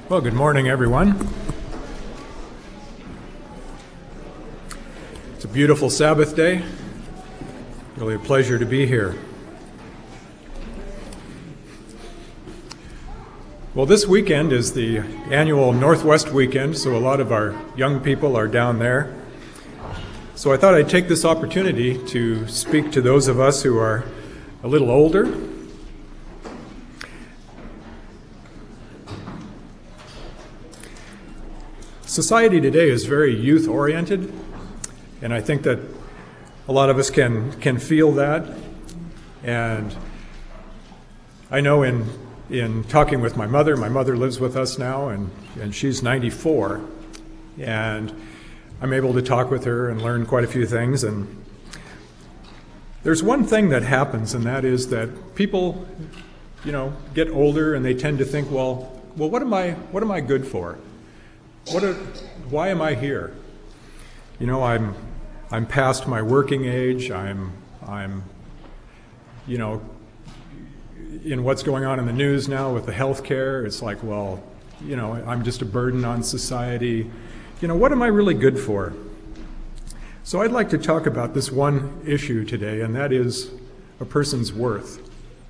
Well, good morning, everyone. It's a beautiful Sabbath day. Really a pleasure to be here. Well, this weekend is the annual Northwest Weekend, so a lot of our young people are down there. So I thought I'd take this opportunity to speak to those of us who are a little older. Society today is very youth-oriented, and I think that a lot of us can feel that. And I know in talking with my mother lives with us now, and she's 94, and I'm able to talk with her and learn quite a few things. And there's one thing that happens, and that is that people, get older and they tend to think, well, what am I good for? Why am I here? I'm past my working age. I'm in what's going on in the news now with the health care. It's like, well, I'm just a burden on society. What am I really good for? So I'd like to talk about this one issue today, and that is a person's worth.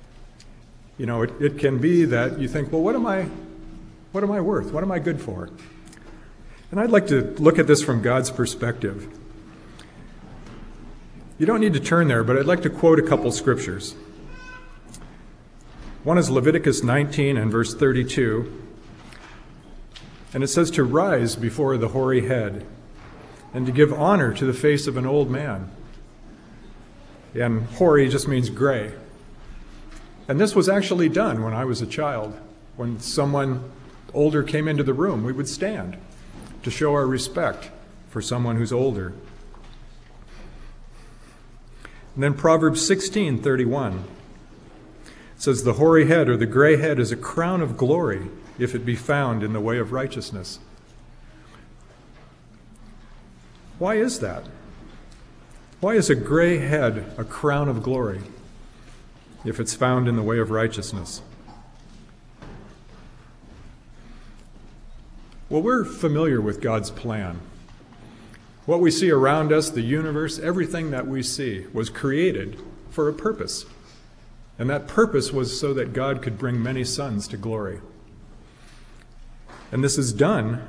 It can be that you think, well, what am I worth? What am I good for? And I'd like to look at this from God's perspective. You don't need to turn there, but I'd like to quote a couple scriptures. One is Leviticus 19 and verse 32. And it says to rise before the hoary head and to give honor to the face of an old man. And hoary just means gray. And this was actually done when I was a child. When someone older came into the room, we would stand to show our respect for someone who's older. And then Proverbs 16:31 says, the hoary head or the gray head is a crown of glory if it be found in the way of righteousness. Why is that? Why is a gray head a crown of glory if it's found in the way of righteousness? Well, we're familiar with God's plan. What we see around us, the universe, everything that we see was created for a purpose. And that purpose was so that God could bring many sons to glory. And this is done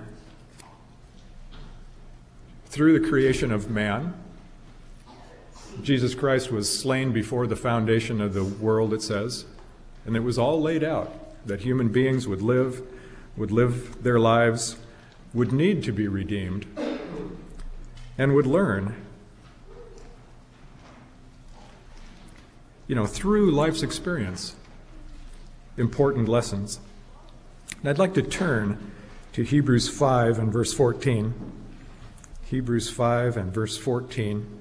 through the creation of man. Jesus Christ was slain before the foundation of the world, it says. And it was all laid out that human beings would live their lives, would need to be redeemed, and would learn, through life's experience, important lessons. And I'd like to turn to Hebrews 5 and verse 14. Hebrews 5 and verse 14.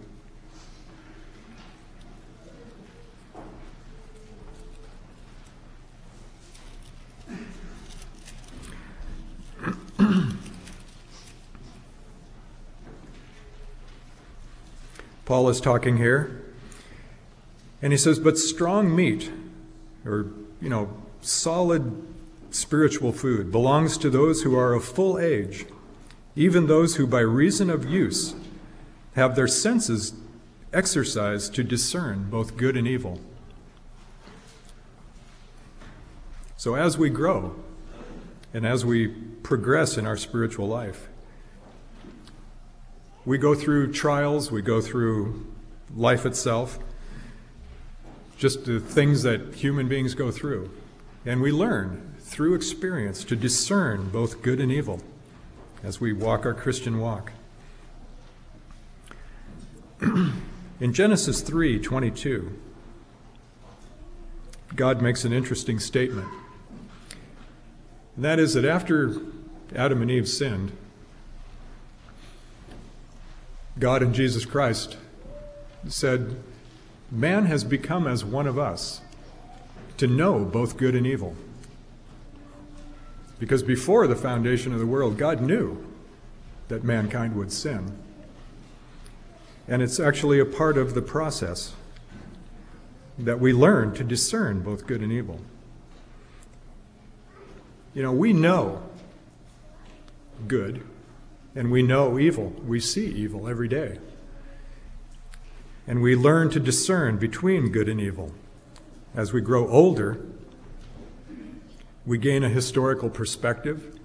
Paul is talking here, and he says, but strong meat, or, solid spiritual food, belongs to those who are of full age, even those who by reason of use have their senses exercised to discern both good and evil. So as we grow, and as we progress in our spiritual life, we go through trials, we go through life itself, just the things that human beings go through. And we learn through experience to discern both good and evil as we walk our Christian walk. In Genesis 3:22, God makes an interesting statement. And that is that after Adam and Eve sinned, God in Jesus Christ said, man has become as one of us to know both good and evil. Because before the foundation of the world, God knew that mankind would sin. And it's actually a part of the process that we learn to discern both good and evil. We know good, and we know evil. We see evil every day. And we learn to discern between good and evil. As we grow older, we gain a historical perspective.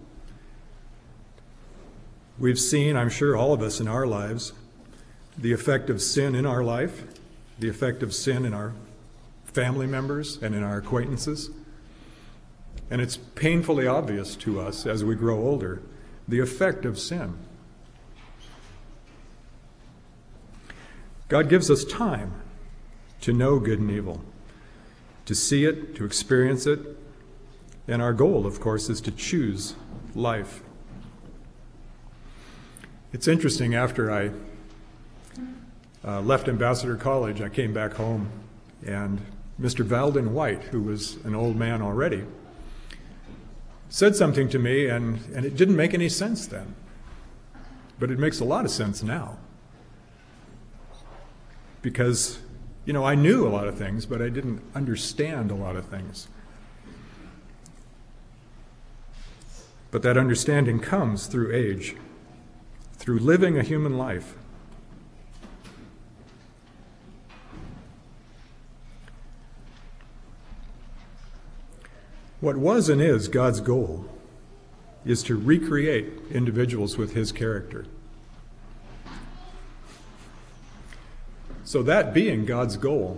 We've seen, I'm sure all of us in our lives, the effect of sin in our life, the effect of sin in our family members and in our acquaintances. And it's painfully obvious to us as we grow older, the effect of sin. God gives us time to know good and evil, to see it, to experience it, and our goal, of course, is to choose life. It's interesting, after I left Ambassador College, I came back home, and Mr. Valden White, who was an old man already, said something to me, and it didn't make any sense then. But it makes a lot of sense now. Because, I knew a lot of things, but I didn't understand a lot of things. But that understanding comes through age, through living a human life. What was and is God's goal is to recreate individuals with his character. So that being God's goal,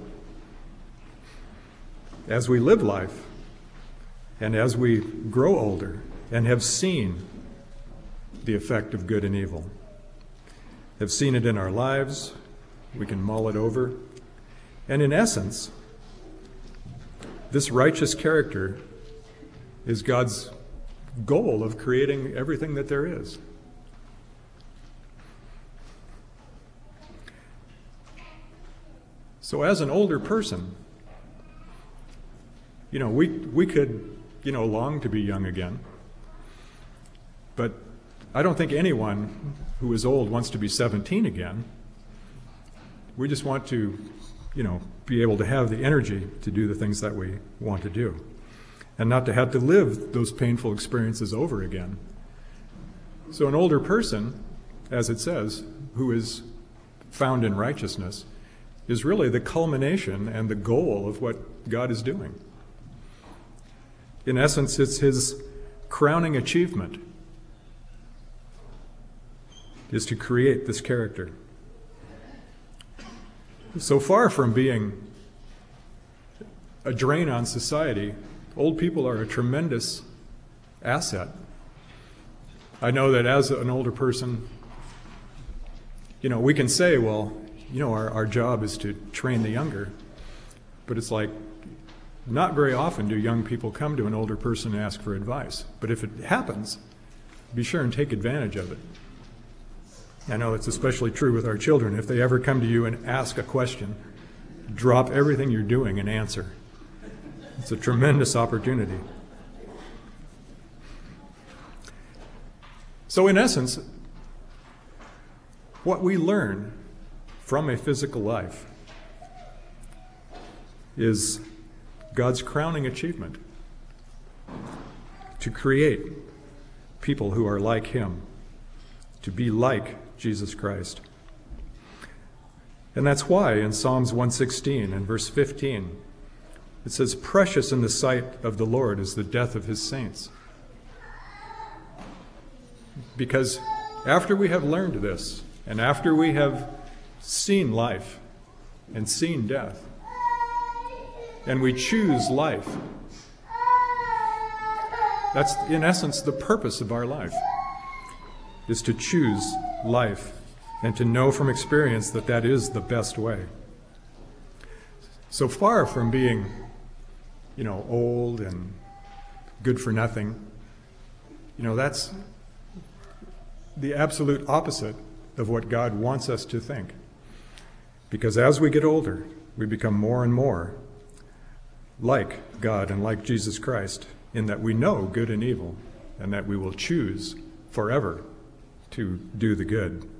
as we live life and as we grow older and have seen the effect of good and evil, have seen it in our lives, we can mull it over, and in essence, this righteous character is God's goal of creating everything that there is. So as an older person, we could, long to be young again. But I don't think anyone who is old wants to be 17 again. We just want to, be able to have the energy to do the things that we want to do, and not to have to live those painful experiences over again. So an older person, as it says, who is found in righteousness, is really the culmination and the goal of what God is doing. In essence, it's his crowning achievement is to create this character. So far from being a drain on society, old people are a tremendous asset. I know that as an older person, we can say, well, our job is to train the younger. But it's like, not very often do young people come to an older person and ask for advice. But if it happens, be sure and take advantage of it. I know it's especially true with our children. If they ever come to you and ask a question, drop everything you're doing and answer. It's a tremendous opportunity. So in essence, what we learn from a physical life is God's crowning achievement to create people who are like him, to be like Jesus Christ. And that's why in Psalms 116 and verse 15, it says, "Precious in the sight of the Lord is the death of his saints." Because after we have learned this, and after we have seen life and seen death, and we choose life, that's in essence the purpose of our life, is to choose life and to know from experience that that is the best way. So far from being, old and good for nothing, that's the absolute opposite of what God wants us to think. Because as we get older, we become more and more like God and like Jesus Christ, in that we know good and evil, and that we will choose forever to do the good.